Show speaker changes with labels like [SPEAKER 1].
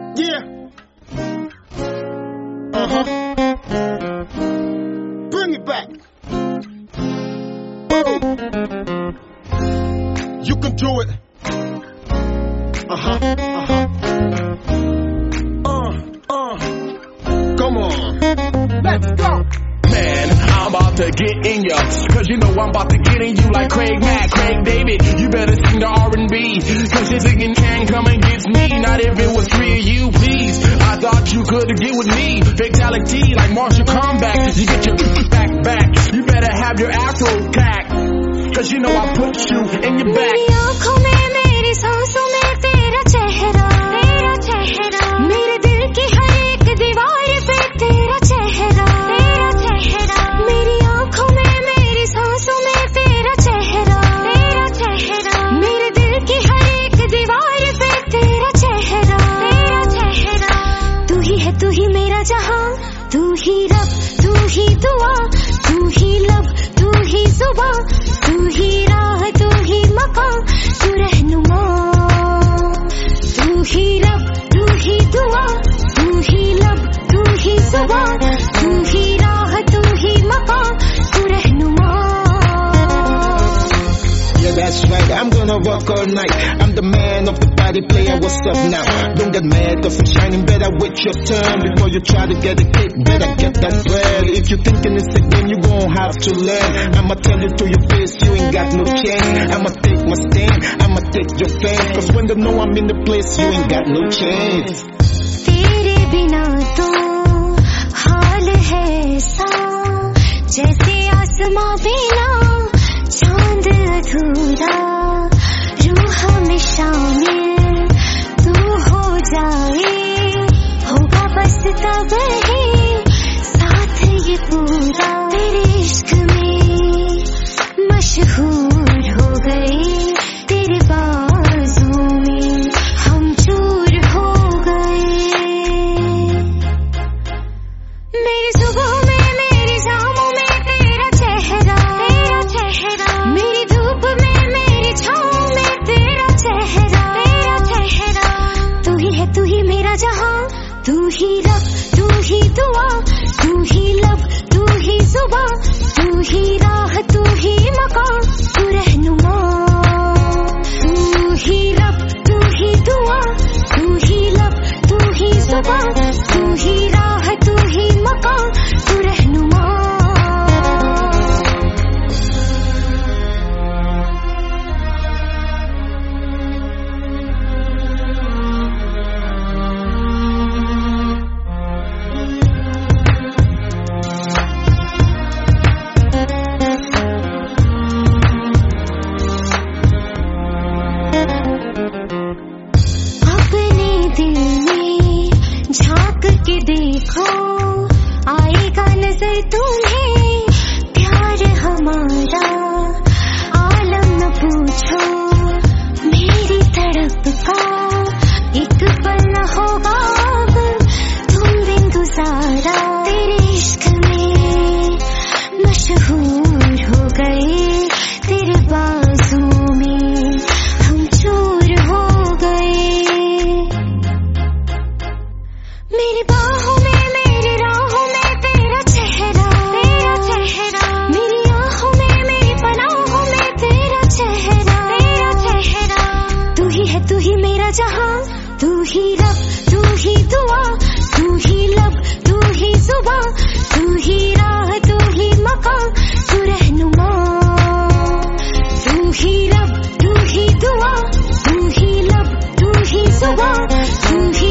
[SPEAKER 1] Yeah. Bring it back. Woo. You can do it. Come on. Let's go.
[SPEAKER 2] Man, I'm about to get in ya, cause you know I'm about to get in you like Craig Mack, Craig David. You better sing the R&B, cause your singing can come and get me. Not if it was three of you, please. I thought you could get with me. Fatality like Marshall Comeback. You get your back. You better have your afro back, cause you know I put you in your back.
[SPEAKER 3] मेरी आँखों में मेरी सांसों में तेरा चेहरा मेरे दिल की हर एक दीवार पे तेरा चेहरा मेरी आँखों में मेरी सांसों में तेरा चेहरा मेरे दिल की हर एक दीवार पे तेरा चेहरा तू ही मेरा जहां तू ही रब तू ही दुआ तू ही लब तू ही जुबां तू ही राह तू ही मकान तू रहनुमा तू ही रब तू ही दुआ तू ही लब तू ही जुबां तू ही राह तू ही मकान तू रहनुमा.
[SPEAKER 1] Yeah, that's right, I'm gonna rock all night. I'm the man of the party, player, what's up now? Don't get mad cause I'm shining, better wait your turn. Before you try to get a kick, better get that bread. If you're thinking it's a game, you gon' have to learn. I'ma tell you to your face, you ain't got no chance. I'ma take my stand, I'ma take your fans. Cause when they know I'm in the place, you ain't got no chance.
[SPEAKER 3] तेरे बिना तो हाल है ऐसा जैसे आसमां बिना चांद अधूरा रूह में शामिल तू हो जाए होगा बस तब ही साथ ये पूरा तेरे इश्क में मशहूर हो गए तेरे बाजू में हम चूर हो गए मेरी सुबह में मेरी शामों में तेरा चेहरा मेरी धूप में मेरी छाँव में तेरा चेहरा तू ही मेरा जहां तू ही रब तू ही दुआ तू ही लब तू ही जुबां तू ही राह तू ही मकान तू रहनुमा तू ही रब तू ही दुआ तू ही लब तू ही जुबां तू ही राह तू ही मकान तू रहनुमा. अपने दिल में झांक के देखो आएगा नजर तुम्हें प्यार हमारा आलम न पूछो मेरी तड़प का एक पल न होगा अब तुम बिन गुजारा तेरे इश्क में मशहूर हो गए तेरे बाजू में हम चूर हो गए मेरी बाहों में मेरी राहों में तेरा चेहरा मेरी आँखों में मेरी पनाहों में तेरा चेहरा तू ही मेरा जहां तू ही रब तू ही दुआ तू ही लब तू ही जुबां तू ही राह तू ही मकान तू रहनुमा तू ही रब तू ही दुआ तू ही लब तू ही जुबां तू ही